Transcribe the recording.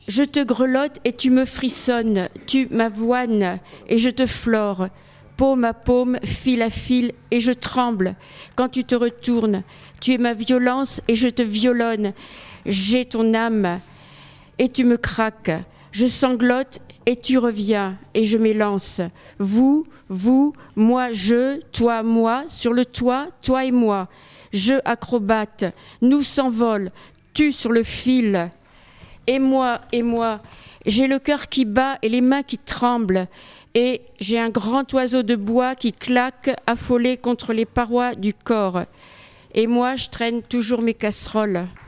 Je te grelotte et tu me frissonnes, tu m'avoines et je te flore. Paume à paume, fil à fil, et je tremble quand tu te retournes. Tu es ma violence et je te violonne. J'ai ton âme et tu me craques. Je sanglote et tu reviens et je m'élance. Vous, moi, je, toi, moi, sur le toit, toi et moi. Je acrobate, nous s'envole, tu sur le fil. Et moi, j'ai le cœur qui bat et les mains qui tremblent. Et j'ai un grand oiseau de bois qui claque, affolé contre les parois du corps. Et moi, je traîne toujours mes casseroles.